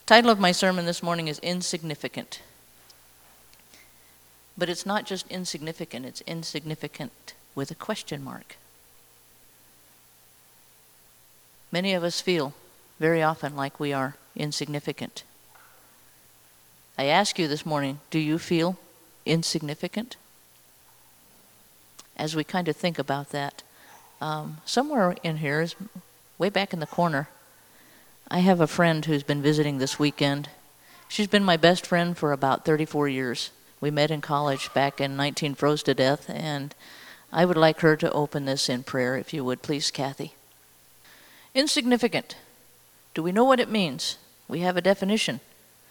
Title of my sermon this morning is Insignificant. But it's not just insignificant, it's insignificant with a question mark. Many of us feel very often like we are insignificant. I ask you this morning, do you feel insignificant? As we kind of think about that, somewhere in here, is way back in the corner, I have a friend who's been visiting this weekend. She's been my best friend for about 34 years. We met in college back in 19 Froze to Death, and I would like her to open this in prayer, if you would, please, Kathy. Insignificant. Do we know what it means? We have a definition.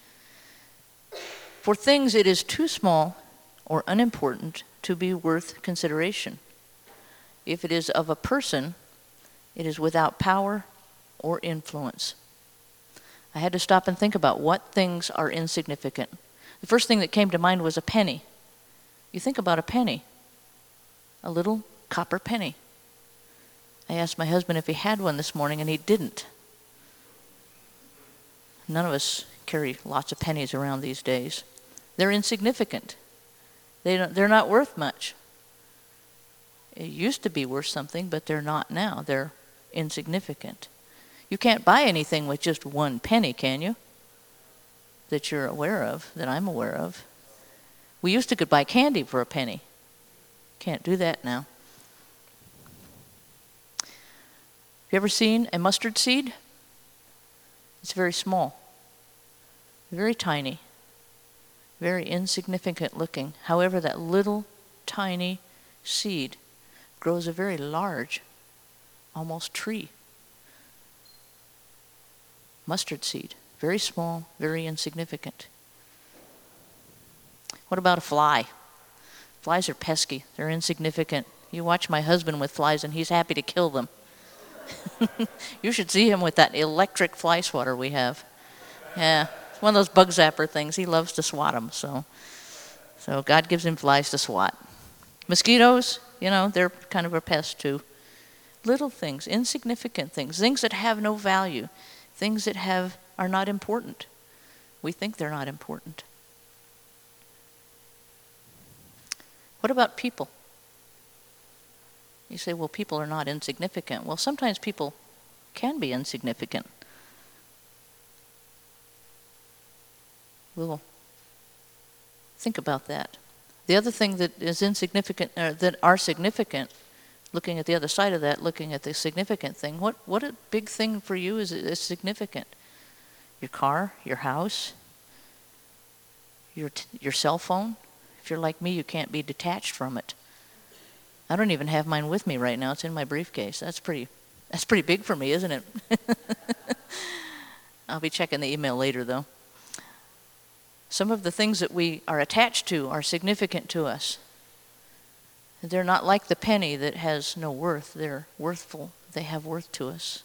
For things it is too small or unimportant to be worth consideration. If it is of a person, it is without power or influence. I had to stop and think about what things are insignificant. The first thing that came to mind was a penny. You think about a penny, a little copper penny. I asked my husband if he had one this morning, and he didn't. None of us carry lots of pennies around these days. They're insignificant. They're not worth much. It used to be worth something, but they're not now. They're insignificant. You can't buy anything with just one penny, can you? That you're aware of, that I'm aware of. We used to could buy candy for a penny. Can't do that now. Have you ever seen a mustard seed? It's very small, very tiny, very insignificant looking. However, that little tiny seed grows a very large, almost tree. Mustard seed, very small, very insignificant. What about a fly? Flies are pesky, they're insignificant. You watch my husband with flies and he's happy to kill them. You should see him with that electric fly swatter we have. Yeah, it's one of those bug zapper things. He loves to swat them, so God gives him flies to swat. Mosquitoes, they're kind of a pest too. Little things, insignificant things, things that have no value, things that are not important. We think they're not important. What about people? You say, well, people are not insignificant. Well, sometimes people can be insignificant. We'll think about that. The other thing that is insignificant, that are significant, looking at the other side of that, looking at the significant thing, what a big thing for you is significant? Your car, your house, your cell phone. If you're like me, you can't be detached from it. I don't even have mine with me right now. It's in my briefcase. That's pretty big for me, isn't it? I'll be checking the email later, though. Some of the things that we are attached to are significant to us. They're not like the penny that has no worth. They're worthful. They have worth to us.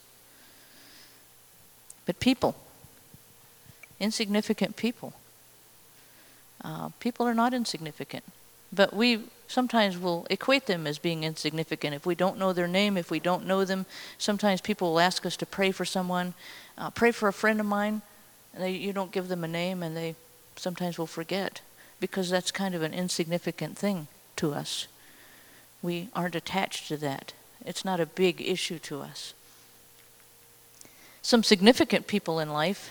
But people, insignificant people. People are not insignificant. But we sometimes will equate them as being insignificant. If we don't know their name, if we don't know them, sometimes people will ask us to pray for someone. Pray for a friend of mine, and you don't give them a name, and they sometimes will forget, because that's kind of an insignificant thing to us. We aren't attached to that. It's not a big issue to us. Some significant people in life.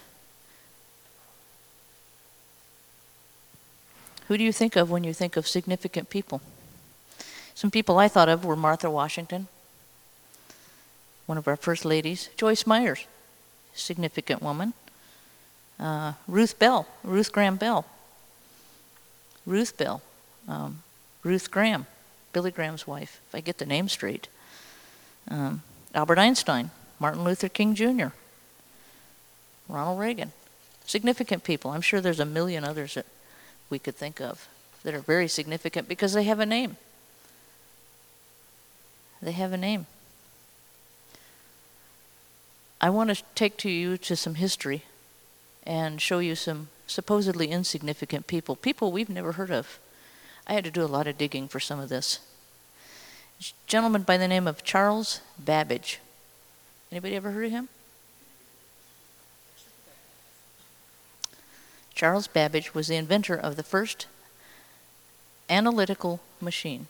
Who do you think of when you think of significant people? Some people I thought of were Martha Washington, one of our first ladies. Joyce Myers, significant woman. Ruth Graham Bell. Ruth Graham, Billy Graham's wife, if I get the name straight. Albert Einstein, Martin Luther King Jr., Ronald Reagan. Significant people. I'm sure there's a million others that we could think of that are very significant because they have a name. They have a name. I want to take you to some history and show you some supposedly insignificant people we've never heard of. I had to do a lot of digging for some of this. A gentleman by the name of Charles Babbage. Anybody ever heard of him? Charles Babbage was the inventor of the first analytical machine.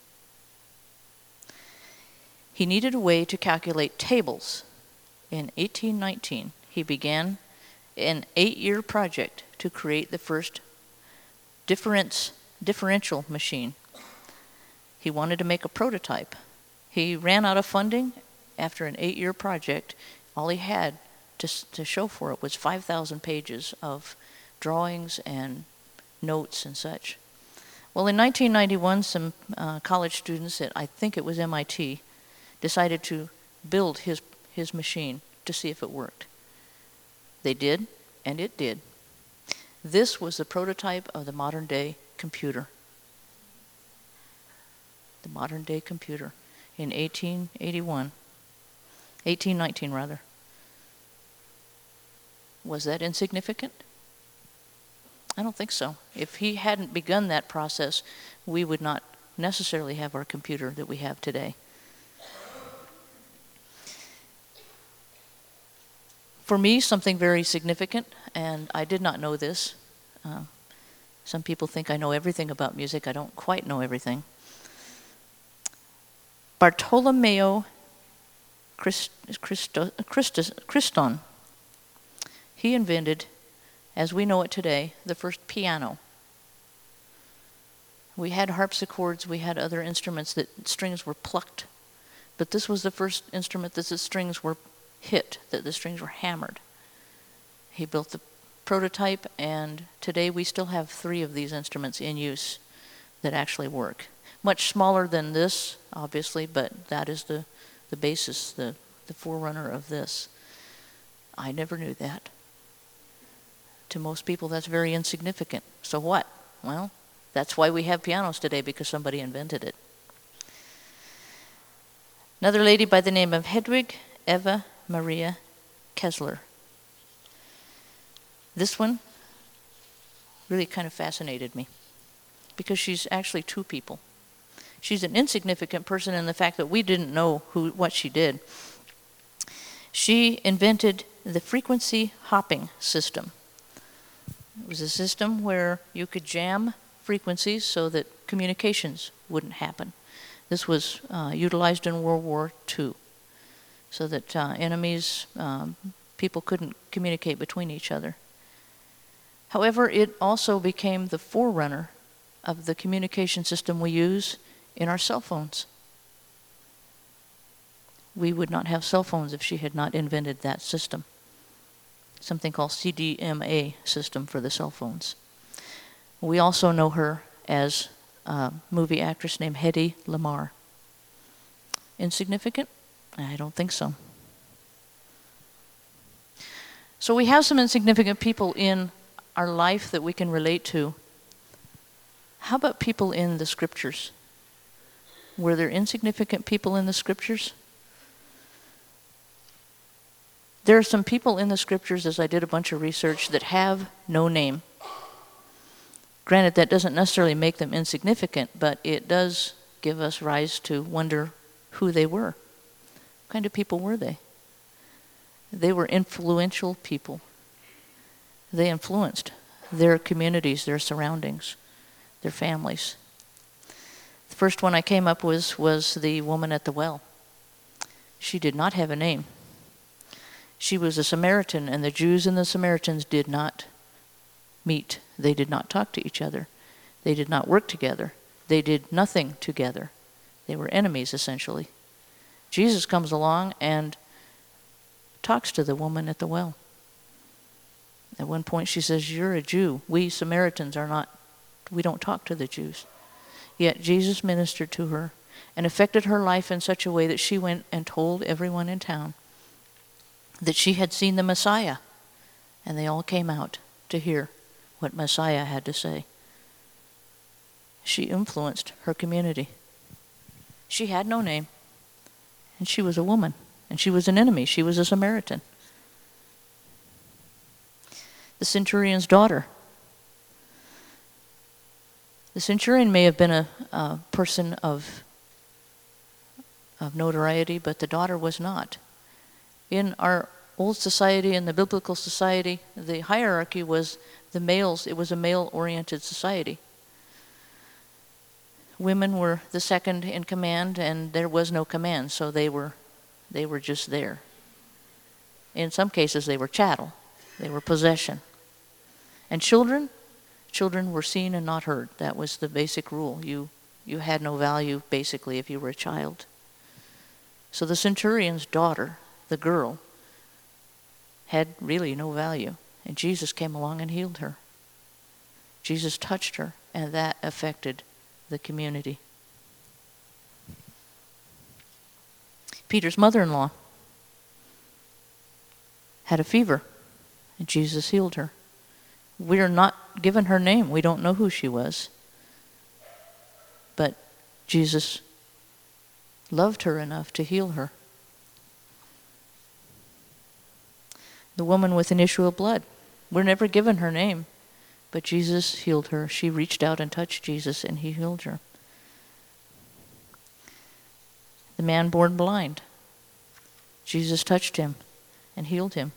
He needed a way to calculate tables. In 1819, he began an 8-year project to create the first differential machine. He wanted to make a prototype. He ran out of funding after an 8-year project. All he had to show for it was 5,000 pages of drawings and notes and such. Well, in 1991, some college students at, I think it was MIT, decided to build his machine to see if it worked. They did, and it did. This was the prototype of the modern-day computer. The modern-day computer in 1819 rather. Was that insignificant? I don't think so. If he hadn't begun that process, we would not necessarily have our computer that we have today. For me, something very significant, and I did not know this. Some people think I know everything about music. I don't quite know everything. Bartolomeo Criston, he invented, as we know it today, the first piano. We had harpsichords, we had other instruments that strings were plucked, but this was the first instrument that the strings were hit, that the strings were hammered. He built the prototype, and today we still have 3 of these instruments in use that actually work. Much smaller than this, obviously, but that is the basis, the forerunner of this. I never knew that. To most people, that's very insignificant. So what? Well, that's why we have pianos today, because somebody invented it. Another lady by the name of Hedwig Eva Maria Kessler. This one really kind of fascinated me, because she's actually 2 people. She's an insignificant person in the fact that we didn't know what she did. She invented the frequency hopping system. It was a system where you could jam frequencies so that communications wouldn't happen. This was utilized in World War II, so that enemies, people couldn't communicate between each other. However, it also became the forerunner of the communication system we use in our cell phones. We would not have cell phones if she had not invented that system. Something called CDMA system for the cell phones. We also know her as a movie actress named Hedy Lamarr. Insignificant? I don't think so. So we have some insignificant people in our life that we can relate to. How about people in the scriptures? Were there insignificant people in the scriptures? There are some people in the scriptures, as I did a bunch of research, that have no name. Granted, that doesn't necessarily make them insignificant, but it does give us rise to wonder who they were. What kind of people were they? They were influential people. They influenced their communities, their surroundings, their families. The first one I came up with was the woman at the well. She did not have a name. She was a Samaritan, and the Jews and the Samaritans did not meet. They did not talk to each other. They did not work together. They did nothing together. They were enemies, essentially. Jesus comes along and talks to the woman at the well. At one point she says, "You're a Jew. We Samaritans we don't talk to the Jews." Yet Jesus ministered to her and affected her life in such a way that she went and told everyone in town that she had seen the Messiah, and they all came out to hear what Messiah had to say. She influenced her community. She had no name, and she was a woman, and she was an enemy. She was a Samaritan. The centurion's daughter. The centurion may have been a person of notoriety, but the daughter was not. In our old society and the biblical society, the hierarchy was the males. It was a male-oriented society. Women were the second in command, and there was no command, so they were just there. In some cases, they were chattel. They were possession. And children were seen and not heard. That was the basic rule. You had no value, basically, if you were a child. So the centurion's daughter, the girl, had really no value. And Jesus came along and healed her. Jesus touched her, and that affected the community. Peter's mother-in-law had a fever, and Jesus healed her. We are not given her name. We don't know who she was. But Jesus loved her enough to heal her. The woman with an issue of blood. We're never given her name, but Jesus healed her. She reached out and touched Jesus, and he healed her. The man born blind. Jesus touched him and healed him.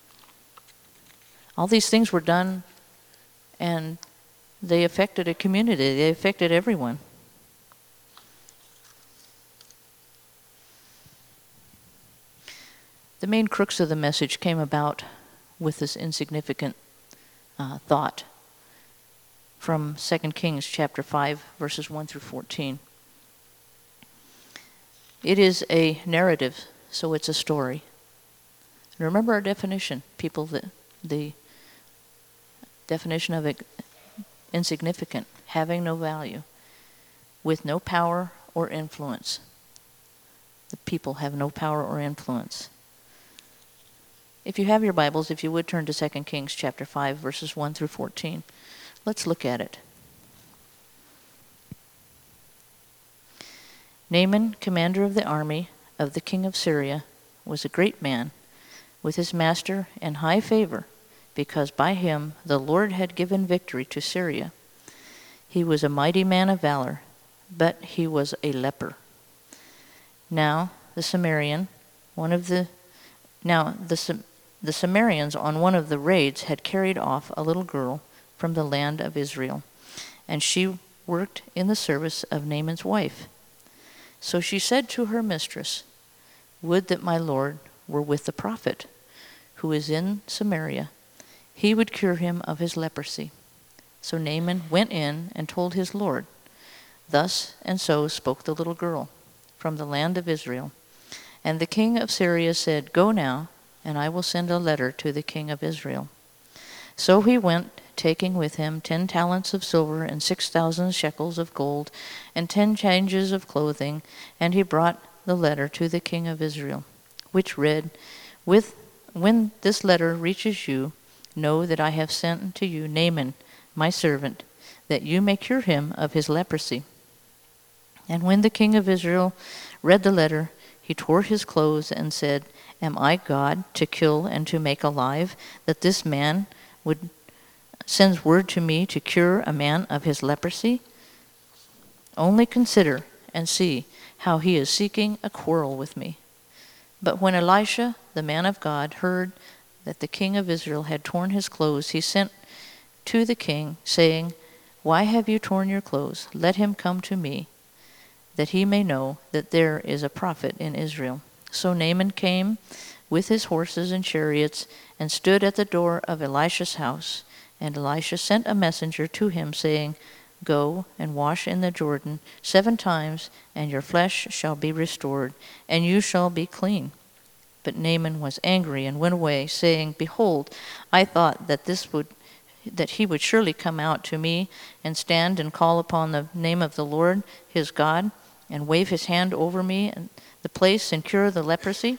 All these things were done, and they affected a community. They affected everyone. The main crux of the message came about with this insignificant thought from 2 Kings chapter 5, verses 1 through 14. It is a narrative, so it's a story. And remember our definition, people, the definition of it, insignificant, having no value, with no power or influence. The people have no power or influence. If you have your Bibles, if you would turn to 2 Kings chapter 5, verses 1 through 14. Let's look at it. Naaman, commander of the army of the king of Syria, was a great man, with his master in high favor, because by him the Lord had given victory to Syria. He was a mighty man of valor, but he was a leper. Now the Samaritans on one of the raids had carried off a little girl from the land of Israel, and she worked in the service of Naaman's wife. So she said to her mistress, "Would that my Lord were with the prophet, who is in Samaria. He would cure him of his leprosy." So Naaman went in and told his Lord. Thus and so spoke the little girl from the land of Israel. And the king of Syria said, "Go now, and I will send a letter to the king of Israel." So he went, taking with him 10 talents of silver and 6,000 shekels of gold and 10 changes of clothing, and he brought the letter to the king of Israel, which read, "When this letter reaches you, know that I have sent to you Naaman, my servant, that you may cure him of his leprosy." And when the king of Israel read the letter, he tore his clothes and said, "Am I God to kill and to make alive, that this man sends word to me to cure a man of his leprosy? Only consider and see how he is seeking a quarrel with me." But when Elisha, the man of God, heard that the king of Israel had torn his clothes, he sent to the king, saying, "Why have you torn your clothes? Let him come to me, that he may know that there is a prophet in Israel." So Naaman came with his horses and chariots and stood at the door of Elisha's house. And Elisha sent a messenger to him, saying, "Go and wash in the Jordan 7 times, and your flesh shall be restored, and you shall be clean." But Naaman was angry and went away, saying, "Behold, I thought that he would surely come out to me and stand and call upon the name of the Lord his God, and wave his hand over me and the place and cure the leprosy.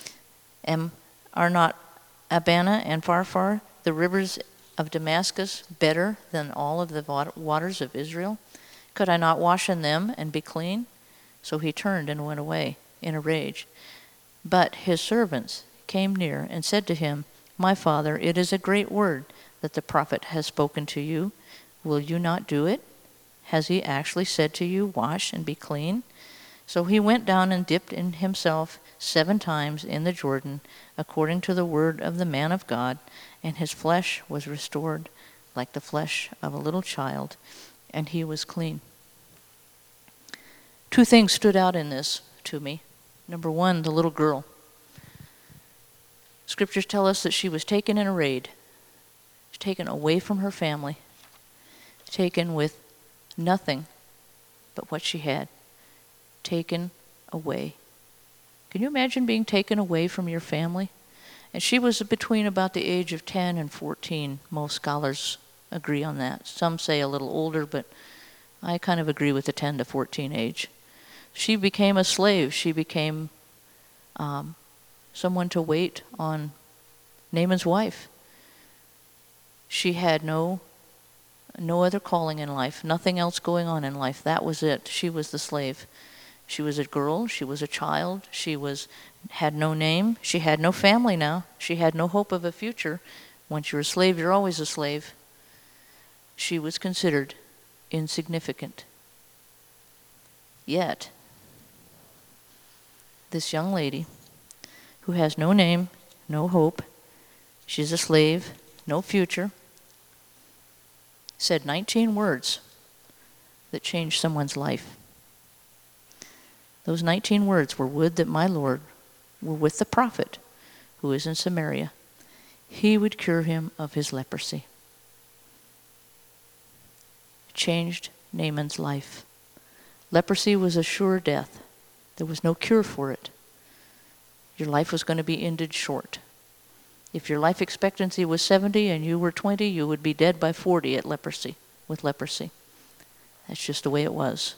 Are not Abana and Pharpar, the rivers of Damascus, better than all of the waters of Israel? Could I not wash in them and be clean?" So he turned and went away in a rage. But his servants came near and said to him, "My father, it is a great word that the prophet has spoken to you. Will you not do it? Has he actually said to you, 'Wash and be clean'?" So he went down and dipped in himself 7 times in the Jordan, according to the word of the man of God, and his flesh was restored like the flesh of a little child, and he was clean. 2 things stood out in this to me. Number 1, the little girl. Scriptures tell us that she was taken in a raid, taken away from her family, taken with nothing but what she had, taken away. Can you imagine being taken away from your family? And she was between about the age of 10 and 14. Most scholars agree on that. Some say a little older, but I kind of agree with the 10 to 14 age. She became a slave. She became someone to wait on Naaman's wife. She had no other calling in life, nothing else going on in life. That was it. She was the slave. She was a girl. She was a child. She had no name. She had no family now. She had no hope of a future. Once you're a slave, you're always a slave. She was considered insignificant. Yet, this young lady who has no name, no hope, she's a slave, no future, said 19 words that changed someone's life. Those 19 words were, "Would that my Lord were with the prophet who is in Samaria. He would cure him of his leprosy." It changed Naaman's life. Leprosy was a sure death. There was no cure for it. Your life was going to be ended short. If your life expectancy was 70 and you were 20, you would be dead by 40 with leprosy. That's just the way it was.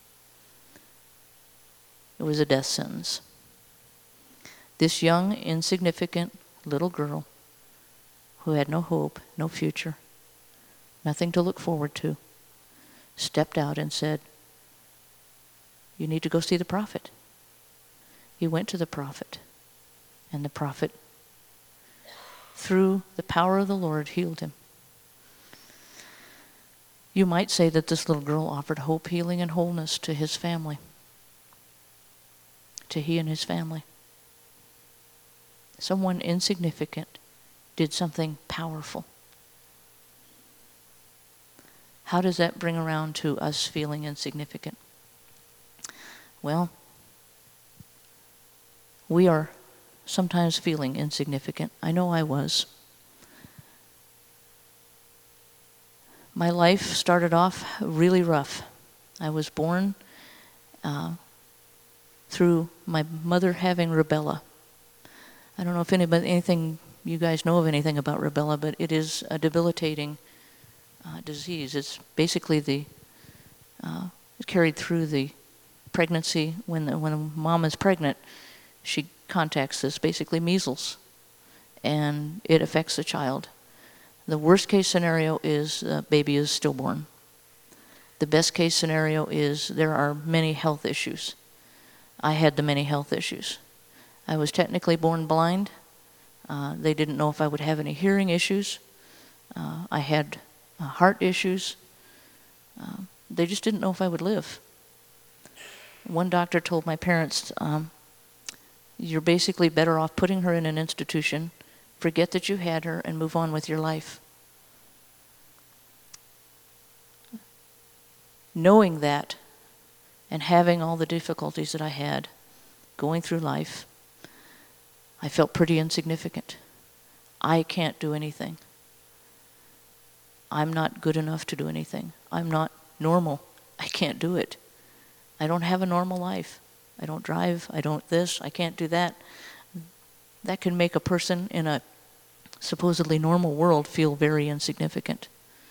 It was a death sentence. This young, insignificant little girl who had no hope, no future, nothing to look forward to, stepped out and said, "You need to go see the prophet." He went to the prophet, and the prophet, through the power of the Lord, healed him. You might say that this little girl offered hope, healing, and wholeness to his family, to he and his family. Someone insignificant did something powerful. How does that bring around to us feeling insignificant? Well, we are sometimes feeling insignificant. I know I was. My life started off really rough. I was born through my mother having rubella. I don't know if you guys know of anything about rubella, but it is a debilitating disease. It's basically carried through the pregnancy. When a mom is pregnant, she contacts this, basically measles, and it affects the child. The worst case scenario is the baby is stillborn. The best case scenario is there are many health issues. I had the many health issues. I was technically born blind. They didn't know if I would have any hearing issues. I had heart issues. They just didn't know if I would live. One doctor told my parents, "You're basically better off putting her in an institution, forget that you had her, and move on with your life." Knowing that, and having all the difficulties that I had going through life, I felt pretty insignificant. I can't do anything. I'm not good enough to do anything. I'm not normal. I can't do it. I don't have a normal life. I don't drive. I don't this. I can't do that. That can make a person in a supposedly normal world feel very insignificant.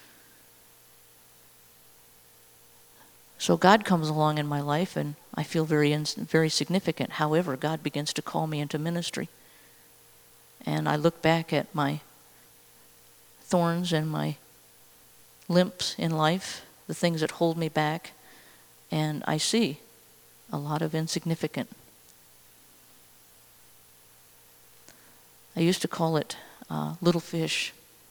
So God comes along in my life, and I feel very significant. However, God begins to call me into ministry. And I look back at my thorns and my limps in life, the things that hold me back, and I see a lot of insignificant. I used to call it little fish.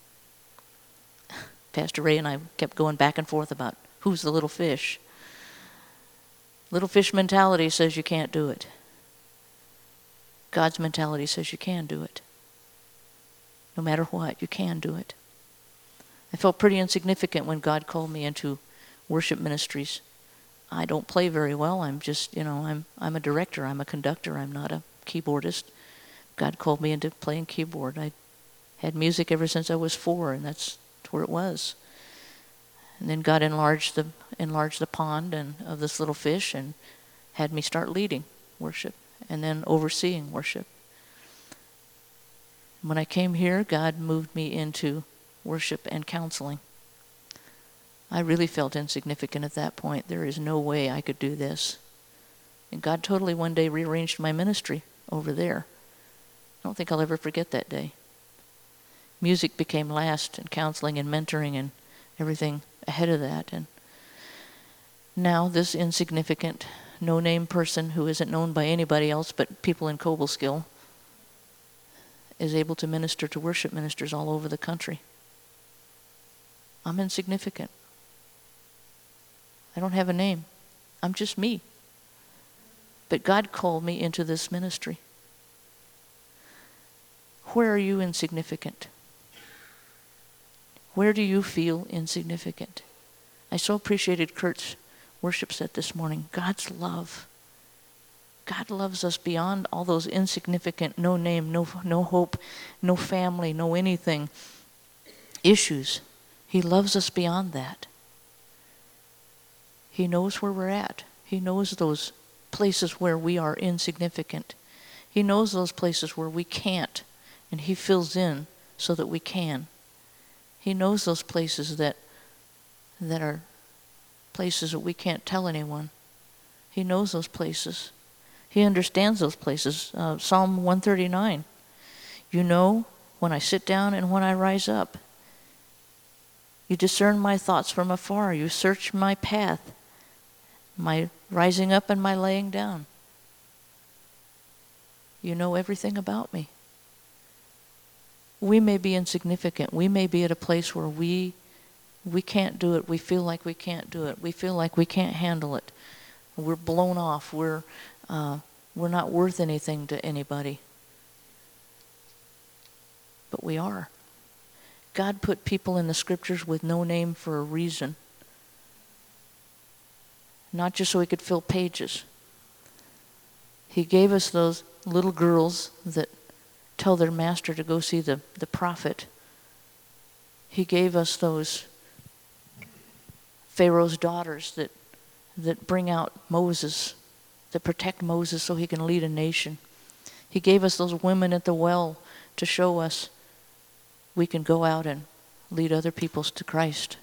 Pastor Ray and I kept going back and forth about who's the little fish. Little fish mentality says you can't do it. God's mentality says you can do it. No matter what, you can do it. I felt pretty insignificant when God called me into worship ministries. I don't play very well. I'm just, I'm a director. I'm a conductor. I'm not a keyboardist. God called me into playing keyboard. I had music ever since I was 4, and that's where it was. And then God enlarged the pond and of this little fish and had me start leading worship and then overseeing worship. When I came here, God moved me into worship and counseling. I really felt insignificant at that point. There is no way I could do this. And God totally one day rearranged my ministry over there. I don't think I'll ever forget that day. Music became last, and counseling and mentoring and everything ahead of that. And now this insignificant, no-name person who isn't known by anybody else but people in Cobleskill is able to minister to worship ministers all over the country. I'm insignificant. I don't have a name. I'm just me. But God called me into this ministry. Where are you insignificant? Where do you feel insignificant? I so appreciated Kurt's worship set this morning. God's love. God loves us beyond all those insignificant, no name, no hope, no family, no anything issues. He loves us beyond that. He knows where we're at. He knows those places where we are insignificant. He knows those places where we can't, and He fills in so that we can. He knows those places that are places that we can't tell anyone. He knows those places. He understands those places. Psalm 139. You know when I sit down and when I rise up. You discern my thoughts from afar. You search my path, my rising up and my laying down. You know everything about me. We may be insignificant. We may be at a place where we can't do it. We feel like we can't do it. We feel like we can't handle it. We're blown off. We're not worth anything to anybody. But we are. God put people in the scriptures with no name for a reason. Not just so He could fill pages. He gave us those little girls that tell their master to go see the prophet. He gave us those Pharaoh's daughters that bring out Moses, that protect Moses so he can lead a nation. He gave us those women at the well to show us we can go out and lead other peoples to Christ.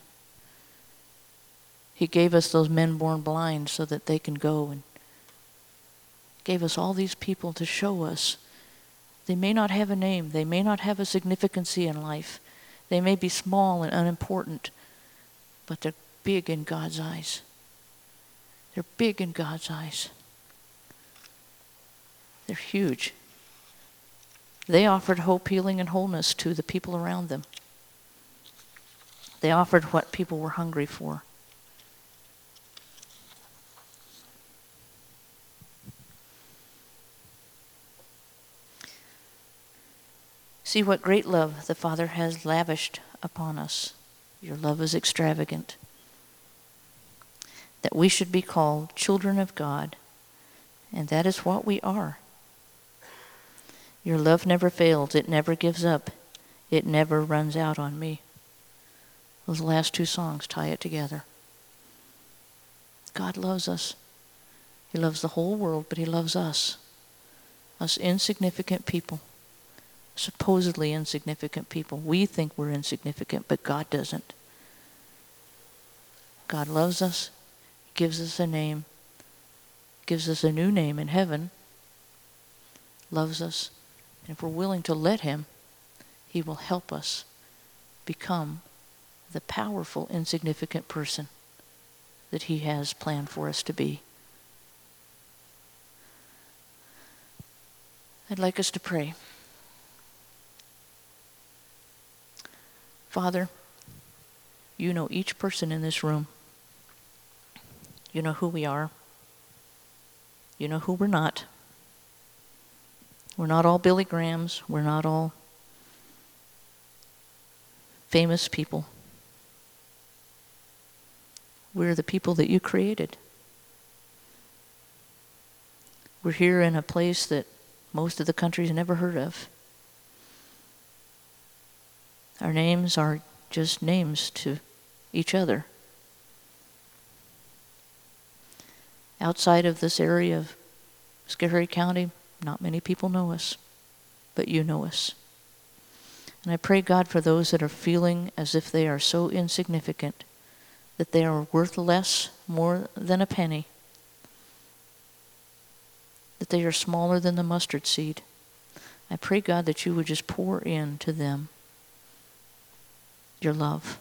He gave us those men born blind so that they can go, and gave us all these people to show us they may not have a name, they may not have a significancy in life, they may be small and unimportant, but they're big in God's eyes. They're big in God's eyes. They're huge. They offered hope, healing, and wholeness to the people around them. They offered what people were hungry for. See what great love the Father has lavished upon us. Your love is extravagant. That we should be called children of God, and that is what we are. Your love never fails. It never gives up. It never runs out on me. Those last two songs tie it together. God loves us. He loves the whole world, but He loves us. Us insignificant people. Supposedly insignificant people. We think we're insignificant, but God doesn't. God loves us, gives us a name, gives us a new name in heaven, loves us, and if we're willing to let Him, He will help us become the powerful, insignificant person that He has planned for us to be. I'd like us to pray. Father, You know each person in this room. You know who we are. You know who we're not. We're not all Billy Grahams. We're not all famous people. We're the people that you created. We're here in a place that most of the country's never heard of. Our names are just names to each other. Outside of this area of Schoharie County, not many people know us, but you know us. And I pray, God, for those that are feeling as if they are so insignificant, that they are worth less more than a penny, that they are smaller than the mustard seed. I pray, God, that you would just pour into them your love.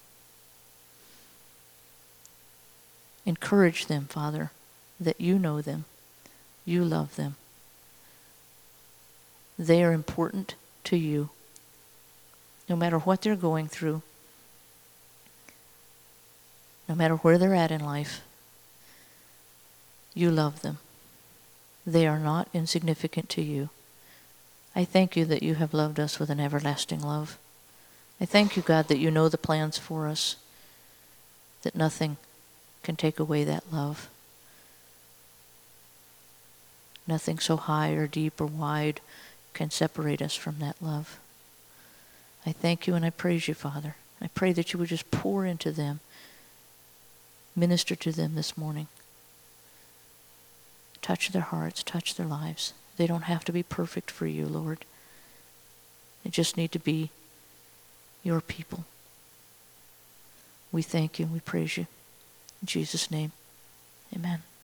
Encourage them, Father, that you know them, you love them. They are important to you. No matter what they're going through, no matter where they're at in life, you love them. They are not insignificant to you. I thank you that you have loved us with an everlasting love. I thank you, God, that you know the plans for us, that nothing can take away that love. Nothing so high or deep or wide can separate us from that love. I thank you and I praise you, Father. I pray that you would just pour into them, minister to them this morning. Touch their hearts, touch their lives. They don't have to be perfect for you, Lord. They just need to be your people. We thank you and we praise you. In Jesus' name, amen.